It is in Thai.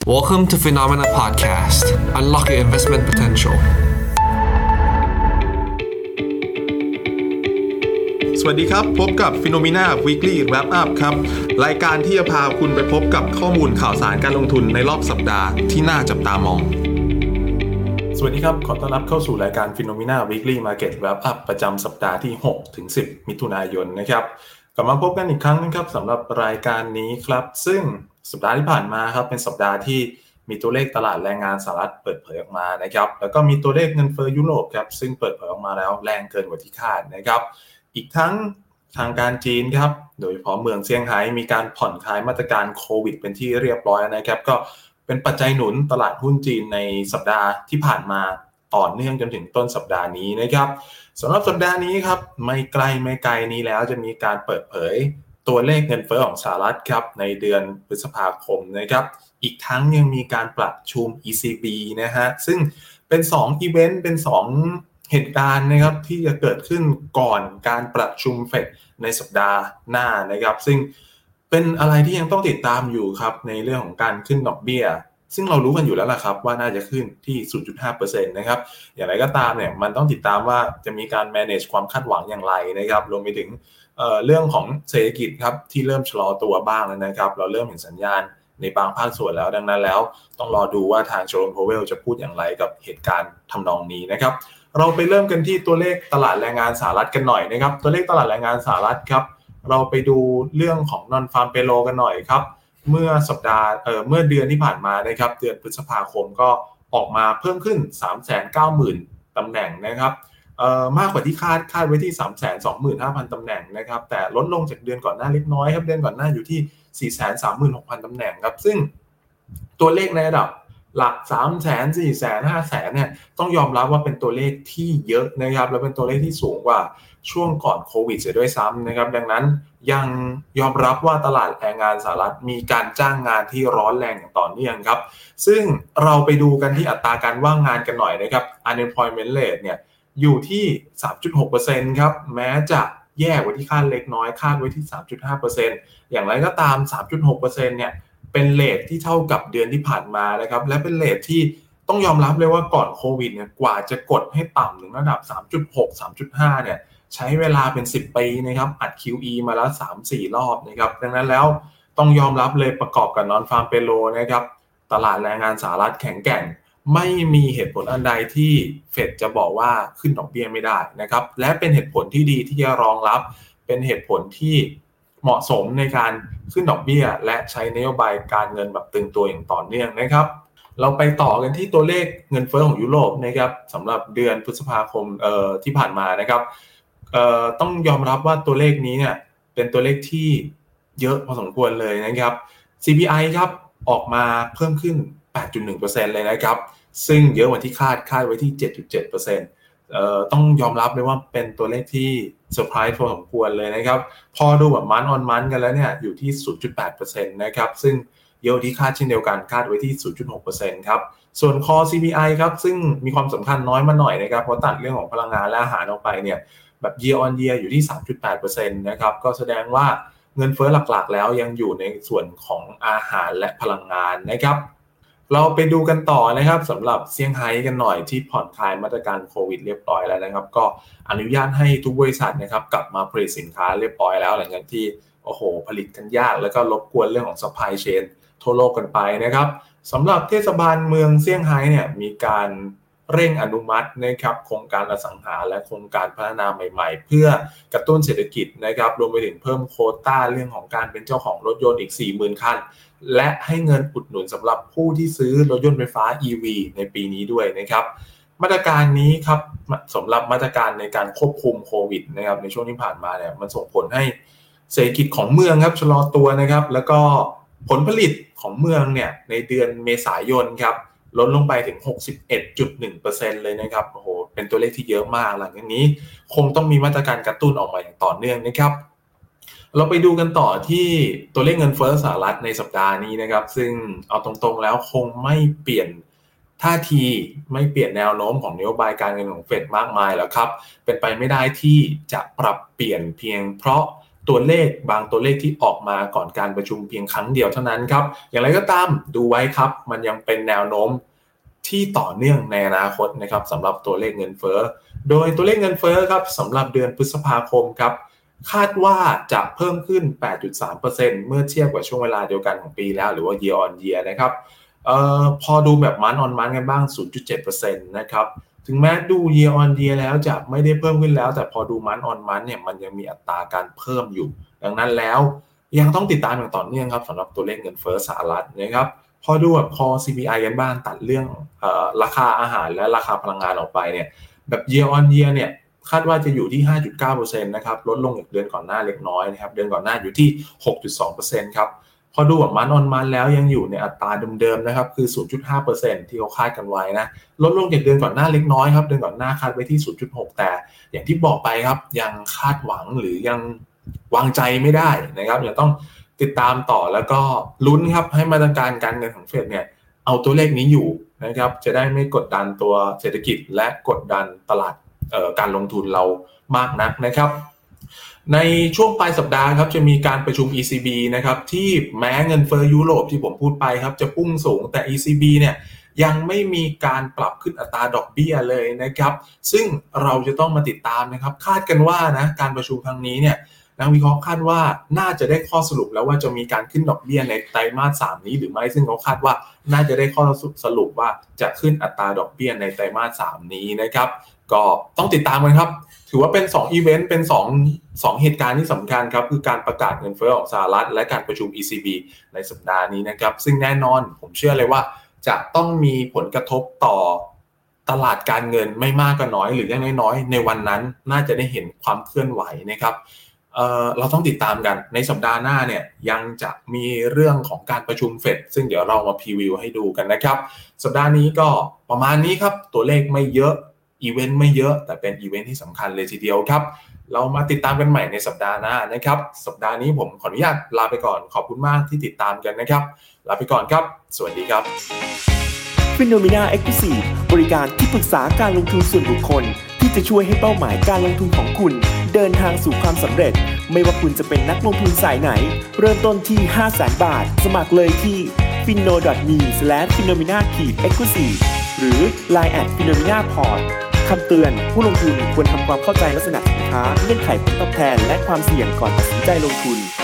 Welcome to Phenomena Podcast. Unlock your investment potential. สวัสดีครับพบกับ Phenomena Weekly Wrap Up ครับรายการที่จะพาคุณไปพบกับข้อมูลข่าวสารการลงทุนในรอบสัปดาห์ที่น่าจับตามองสวัสดีครับขอต้อนรับเข้าสู่รายการ Phenomena Weekly Market Wrap Up ประจำสัปดาห์ที่ 6-10 มิถุนายนนะครับกลับมาพบกันอีกครั้งนึงครับสำหรับรายการนี้ครับซึ่งสัปดาห์ที่ผ่านมาครับเป็นสัปดาห์ที่มีตัวเลขตลาดแรงงานสหรัฐเปิดเผยออกมานะครับแล้วก็มีตัวเลขเงินเฟ้อยุโรปครับซึ่งเปิดเผยออกมาแล้วแรงเกินกว่าที่คาดนะครับอีกทั้งทางการจีนครับโดยเฉพาะเมืองเซี่ยงไฮ้มีการผ่อนคลายมาตรการโควิดเป็นที่เรียบร้อยนะครับก็เป็นปัจจัยหนุนตลาดหุ้นจีนในสัปดาห์ที่ผ่านมาต่อเนื่องจนถึงต้นสัปดาห์นี้นะครับสำหรับสัปดาห์นี้ครับไม่ไกลนี้แล้วจะมีการเปิดเผยตัวเลขเงินเฟ้อของสหรัฐครับในเดือนพฤษภาคมนะครับอีกทั้งยังมีการประชุม ECB นะฮะซึ่งเป็น2อีเวนต์เป็น2เหตุการณ์นะครับที่จะเกิดขึ้นก่อนการประชุมเฟดในสัปดาห์หน้านะครับซึ่งเป็นอะไรที่ยังต้องติดตามอยู่ครับในเรื่องของการขึ้นดอกเบี้ยซึ่งเรารู้กันอยู่แล้วล่ะครับว่าน่าจะขึ้นที่ 0.5% นะครับอย่างไรก็ตามเนี่ยมันต้องติดตามว่าจะมีการ manage ความคาดหวังอย่างไรนะครับรวมไปถึงเรื่องของเศรษฐกิจครับที่เริ่มชะลอตัวบ้างแล้วนะครับเราเริ่มเห็นสัญญาณในบางภาคส่วนแล้วดังนั้นแล้วต้องรอดูว่าทางเจอโรม พาวเวลจะพูดอย่างไรกับเหตุการณ์ทำนองนี้นะครับเราไปเริ่มกันที่ตัวเลขตลาดแรงงานสหรัฐกันหน่อยนะครับตัวเลขตลาดแรงงานสหรัฐครับเราไปดูเรื่องของ Non-Farm Payroll กันหน่อยครับเมื่อสัปดาห์เมื่อเดือนที่ผ่านมานะครับเดือนพฤษภาคมก็ออกมาเพิ่มขึ้น 390,000 ตำแหน่งนะครับมากกว่าที่คาดไว้ที่ 325,000 ตำแหน่งนะครับแต่ลดลงจากเดือนก่อนหน้าเล็กน้อยครับเดือนก่อนหน้าอยู่ที่ 436,000 ตำแหน่งครับซึ่งตัวเลขในระดับหลัก 300,000 400,000 500,000 เนี่ยต้องยอมรับว่าเป็นตัวเลขที่เยอะนะครับและเป็นตัวเลขที่สูงกว่าช่วงก่อนโควิดเสียด้วยซ้ำนะครับดังนั้นยังยอมรับว่าตลาดแรงงานสหรัฐมีการจ้างงานที่ร้อนแรงอย่างต่อเนื่องครับซึ่งเราไปดูกันที่อัตราการว่างงานกันหน่อยนะครับ Unemployment Rate เนี่ยอยู่ที่ 3.6% ครับแม้จะแย่กว่าที่คาดเล็กน้อยคาดไว้ที่ 3.5% อย่างไรก็ตาม 3.6% เนี่ยเป็นเรทที่เท่ากับเดือนที่ผ่านมานะครับและเป็นเรทที่ต้องยอมรับเลยว่าก่อนโควิดเนี่ยกว่าจะกดให้ต่ำถึงระดับ 3.6 3.5 เนี่ยใช้เวลาเป็น10ปีนะครับอัด QE มาแล้ว 3-4 รอบนะครับดังนั้นแล้วต้องยอมรับเลยประกอบกับ Non-Farm Payroll นะครับตลาดแรงงานสหรัฐแข็งแกร่งไม่มีเหตุผลอันใดที่เฟดจะบอกว่าขึ้นดอกเบี้ยไม่ได้นะครับและเป็นเหตุผลที่ดีที่จะรองรับเป็นเหตุผลที่เหมาะสมในการขึ้นดอกเบี้ยและใช้นโยบายการเงินแบบตึงตัวอย่างต่อเนื่องนะครับเราไปต่อกันที่ตัวเลขเงินเฟ้อของยุโรปนะครับสำหรับเดือนพฤษภาคมที่ผ่านมานะครับต้องยอมรับว่าตัวเลขนี้เนี่ยเป็นตัวเลขที่เยอะพอสมควรเลยนะครับ CPI ครับออกมาเพิ่มขึ้น 8.1% เลยนะครับซึ่งเยอะกว่าที่คาดไว้ที่ 7.7%ต้องยอมรับเลยว่าเป็นตัวเลขที่เซอร์ไพรส์พอสมควรเลยนะครับพอดูแบบมันออนมันกันแล้วเนี่ยอยู่ที่ 0.8% นะครับซึ่งเยอะที่คาดเช่นเดียวกันคาดไว้ที่ 0.6% ครับส่วน Core CPI ครับซึ่งมีความสำคัญน้อยมาหน่อยนะครับเพราะตัดเรื่องของพลังงานและอาหารออกไปเนี่ยแบบ year on year อยู่ที่ 3.8% นะครับก็แสดงว่าเงินเฟ้อหลักๆแล้วยังอยู่ในส่วนของอาหารและพลังงานนะครับเราไปดูกันต่อนะครับสำหรับเซี่ยงไฮ้กันหน่อยที่ผ่อนคลายมาตรการโควิดเรียบร้อยแล้วนะครับก็อนุญาตให้ทุกบริษัทนะครับกลับมาผลิตสินค้าเรียบร้อยแล้วหลังจากที่โอ้โหผลิตกันยากแล้วก็รบกวนเรื่องของ supply chain ทั่วโลกกันไปนะครับสำหรับเทศบาลเมืองเซี่ยงไฮ้เนี่ยมีการเร่งอนุมัตินะครับโครงการอสังหาและโครงการพัฒนาใหม่ๆเพื่อกระตุ้นเศรษฐกิจนะครับรวมไปถึงเพิ่มโควต้าเรื่องของการเป็นเจ้าของรถยนต์อีก 40,000 คันและให้เงินอุดหนุนสำหรับผู้ที่ซื้อรถยนต์ไฟฟ้า EV ในปีนี้ด้วยนะครับมาตรการนี้ครับสำหรับมาตรการในการควบคุมโควิดนะครับในช่วงที่ผ่านมาเนี่ยมันส่งผลให้เศรษฐกิจของเมืองครับชะลอตัวนะครับแล้วก็ผลผลิตของเมืองเนี่ยในเดือนเมษายนครับลดลงไปถึง 61.1% เลยนะครับโอ้โหเป็นตัวเลขที่เยอะมากหลังจากนี้คงต้องมีมาตรการกระตุ้นออกมาอย่างต่อเนื่องนะครับเราไปดูกันต่อที่ตัวเลขเงินเฟ้อสหรัฐในสัปดาห์นี้นะครับซึ่งเอาตรงๆแล้วคงไม่เปลี่ยนท่าทีไม่เปลี่ยนแนวโน้มของนโยบายการเงินของเฟดมากมายแล้วครับเป็นไปไม่ได้ที่จะปรับเปลี่ยนเพียงเพราะตัวเลขบางตัวเลขที่ออกมาก่อนการประชุมเพียงครั้งเดียวเท่านั้นครับอย่างไรก็ตามดูไว้ครับมันยังเป็นแนวโน้มที่ต่อเนื่องในอนาคตนะครับสำหรับตัวเลขเงินเฟ้อโดยตัวเลขเงินเฟ้อครับสำหรับเดือนพฤษภาคมครับคาดว่าจะเพิ่มขึ้น 8.3% เมื่อเทียบกับช่วงเวลาเดียวกันของปีแล้วหรือว่า year on year นะครับพอดูแบบ month on month กันบ้าง 0.7% นะครับถึงแม้ดู year on year แล้วจะไม่ได้เพิ่มขึ้นแล้วแต่พอดู month on month เนี่ยมันยังมีอัตราการเพิ่มอยู่ดังนั้นแล้วยังต้องติดตามอย่างต่อเนื่องครับสำหรับตัวเลขเงินเฟ้อสหรัฐนะครับพอดูแบบ core CPI กันบ้างตัดเรื่องราคาอาหารและราคาพลังงานออกไปเนี่ยแบบ year on year เนี่ยคาดว่าจะอยู่ที่ 5.9% นะครับลดลงจากเดือนก่อนหน้าเล็กน้อยนะครับเดือนก่อนหน้าอยู่ที่ 6.2% ครับพอดูแบบมันออนมันแล้วยังอยู่ในอัตราเดิมๆนะครับคือ 0.5% ที่เขาคาดกันไว้นะลดลงจากเดือนก่อนหน้าเล็กน้อยครับเดือนก่อนหน้าคาดไว้ที่ 0.6 แต่อย่างที่บอกไปครับยังคาดหวังหรือยังวางใจไม่ได้นะครับยังต้องติดตามต่อแล้วก็ลุ้นครับให้มาตรการการเงินของเฟดเนี่ยเอาตัวเลขนี้อยู่นะครับจะได้ไม่กดดันตัวเศรษฐกิจและกดดันตลาดการลงทุนเรามากนักนะครับในช่วงปลายสัปดาห์ครับจะมีการประชุม ECB นะครับที่แม้เงินเฟ้อยุโรปที่ผมพูดไปครับจะพุ่งสูงแต่ ECB เนี่ยยังไม่มีการปรับขึ้นอัตราดอกเบี้ยเลยนะครับซึ่งเราจะต้องมาติดตามนะครับคาดกันว่านะการประชุมครั้งนี้เนี่ยนักวิเคราะห์คาดว่าน่าจะได้ข้อสรุปแล้วว่าจะมีการขึ้นดอกเบี้ยในไตรมาส 3นี้หรือไม่ซึ่งเขาคาดว่าน่าจะได้ข้อสรุปว่าจะขึ้นอัตราดอกเบี้ยในไตรมาส 3นี้นะครับก็ต้องติดตามกันครับถือว่าเป็น2อีเวนต์เป็น2เหตุการณ์ที่สำคัญครับคือการประกาศเงินเฟ้อของสหรัฐและการประชุม ECB ในสัปดาห์นี้นะครับซึ่งแน่นอนผมเชื่อเลยว่าจะต้องมีผลกระทบต่อตลาดการเงินไม่มากก็น้อยหรืออย่างน้อยๆในวันนั้นน่าจะได้เห็นความเคลื่อนไหวนะครับเราต้องติดตามกันในสัปดาห์หน้าเนี่ยยังจะมีเรื่องของการประชุมเฟดซึ่งเดี๋ยวเรามาพรีวิวให้ดูกันนะครับสัปดาห์นี้ก็ประมาณนี้ครับตัวเลขไม่เยอะอีเวนต์ไม่เยอะแต่เป็นอีเวนต์ที่สำคัญเลยทีเดียวครับเรามาติดตามกันใหม่ในสัปดาห์หน้านะครับสัปดาห์นี้ผมขออนุญาตลาไปก่อนขอบคุณมากที่ติดตามกันนะครับลาไปก่อนครับสวัสดีครับ Phenomena Exclusive บริการที่ปรึกษาการลงทุนส่วนบุคคลที่จะช่วยให้เป้าหมายการลงทุนของคุณเดินทางสู่ความสำเร็จไม่ว่าคุณจะเป็นนักลงทุนสายไหนเริ่มต้นที่ 500,000 บาทสมัครเลยที่ finno.me/phenomena-exclusive หรือ Line @phenomena-port คำเตือนผู้ลงทุนควรทำความเข้าใจลักษณะสินค้าเงื่อนไขผลตอบแทนและความเสี่ยงก่อนตัดสินใจลงทุน